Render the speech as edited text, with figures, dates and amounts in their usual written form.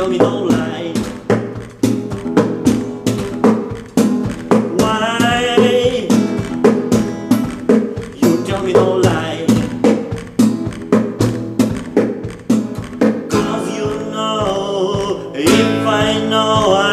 tell me don't lie. Why? You tell me don't lie. 'Cause you know, if I know